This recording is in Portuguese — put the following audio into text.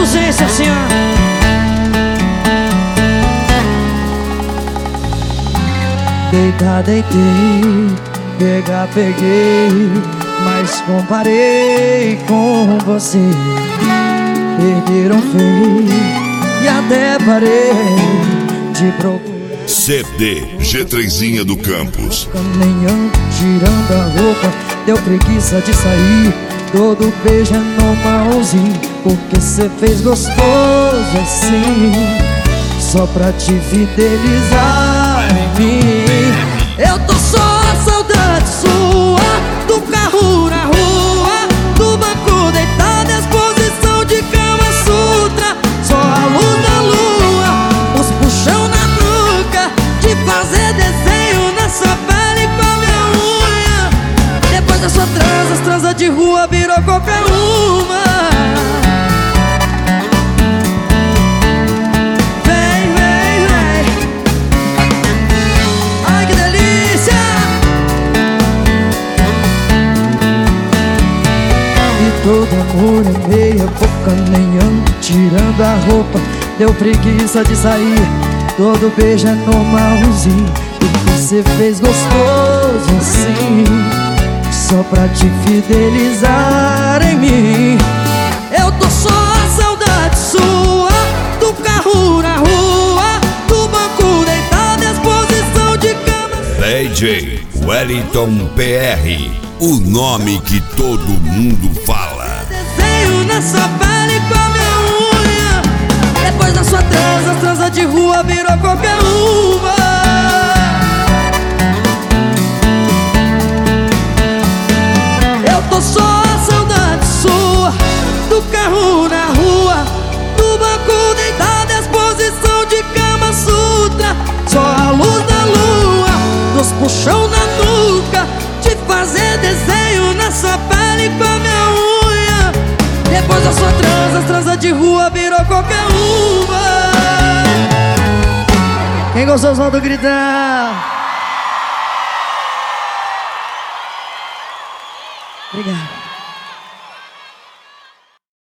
ausência, senhor. Deitar, deitei, pegar, peguei, mas comparei com você. Perderam feio e até parei de procurar. CD G3 do Campos. Caminhando, tirando a roupa, deu preguiça de sair. Todo beijo é normalzinho, porque cê fez gostoso assim, só pra te fidelizar em mim. Eu tô só a saudade sua, do carro na rua, do banco deitado, exposição de Kama Sutra. Só a luz da lua, os puxão na nuca, de fazer desenho nessa pele com a minha unha. Depois da sua transa, as transas de rua virou qualquer uma. Todo amor é meia boca, nem ando tirando a roupa, deu preguiça de sair. Todo beijo é normalzinho, porque você fez gostoso assim, só pra te fidelizar em mim. Eu tô só a saudade sua, do carro na rua, do banco deitado, exposição de cama. DJ Wellington PR, o nome que todo mundo fala. Desenho nessa pele com a minha unha. Depois da sua transa, as transas de rua virou qualquer uma. Eu tô só a saudade sua, do carro na rua, do banco deitado, exposição de Kama Sutra. Só a luz da lua, dos puxão na nuca, de fazer desenho nessa pele com a minha unha. Depois da sua transa, as transas de rua virou qualquer uma. Quem gostou, solta o gritão. Obrigado.